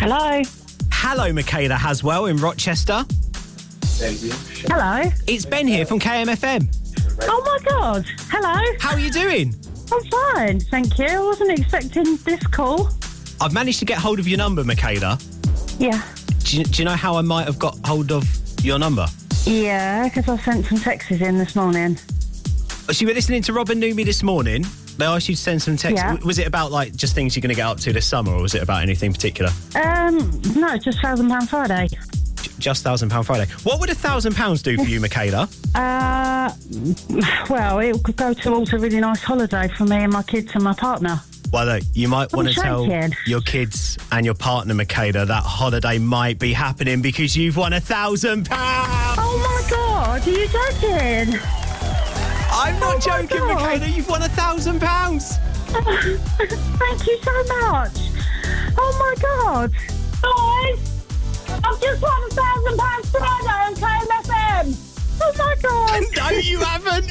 Hello. Hello, Michaela Haswell in Rochester. Hello. It's Ben here from KMFM. Oh my God. Hello. How are you doing? I'm fine, thank you. I wasn't expecting this call. I've managed to get hold of your number, Michaela. Yeah. Do you know how I might have got hold of your number? Yeah, because I sent some texts in this morning. So you were listening to Robin Knew Me this morning. They asked you to send some texts. Yeah. Was it about, like, just things you're going to get up to this summer, or was it about anything particular? No, just £1,000 Friday. Just £1,000 Friday. What would £1,000 do for you, Michaela? Well, it could go towards a really nice holiday for me and my kids and my partner. Well, look, you might want to tell shaking. your kids and your partner, Michaela, that holiday might be happening because you've won £1,000. Oh my God, are you joking? I'm not joking, God. Michaela. You've won £1,000. Thank you so much. Oh my God. Guys, I've just won £1,000 Friday on KMFM. Oh my God. No, you haven't.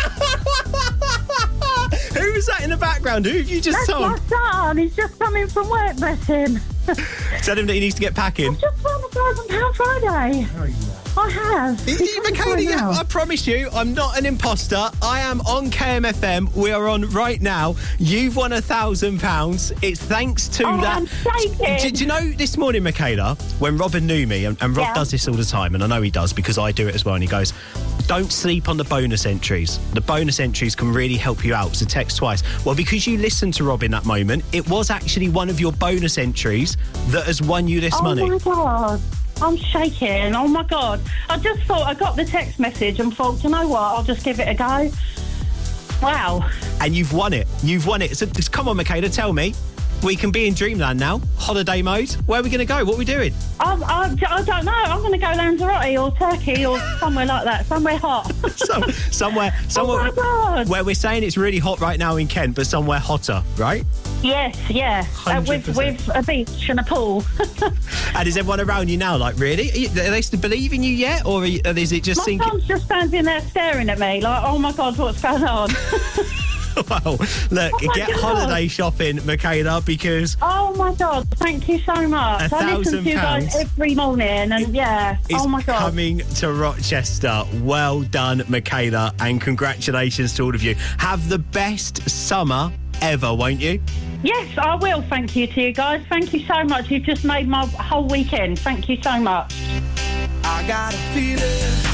Who was that in the background? Who have you just That's told? my son. He's just coming from work, bless him. Tell him that he needs to get packing. I've just won £1,000 Friday. I have. Michaela, yeah, I promise you, I'm not an imposter. I am on KMFM. We are on right now. You've won £1,000. It's thanks to that. I'm shaking. Do you know this morning, Michaela, when Robin knew me, and Rob does this all the time, and I know he does because I do it as well, and he goes, don't sleep on the bonus entries. The bonus entries can really help you out, so text twice. Well, because you listened to Rob in that moment, it was actually one of your bonus entries that has won you this money. Oh my God. I'm shaking. Oh my God. I just thought, I got the text message and thought, you know what, I'll just give it a go. Wow. And you've won it. You've won it. So just come on, Michaela, tell me. We can be in dreamland now. Holiday mode. Where are we going to go? What are we doing? I don't know. I'm going to go Lanzarote or Turkey or somewhere like that. Somewhere hot. somewhere Oh my God. where we're saying it's really hot right now in Kent, but somewhere hotter, right? Yes, yeah. With 100%. a beach and a pool. And is everyone around you now like, really? Are they still believing you yet? Or is it just My sinking? son's just standing there staring at me like, oh my God, what's going on? Well, look, Oh my get God. holiday shopping, Michaela, because Oh my God, thank you so much. I listen to you guys £1,000 every morning and it's oh my God. coming to Rochester. Well done, Michaela, and congratulations to all of you. Have the best summer ever, won't you? Yes, I will. Thank you to you guys. Thank you so much. You've just made my whole weekend. Thank you so much. I got a feeling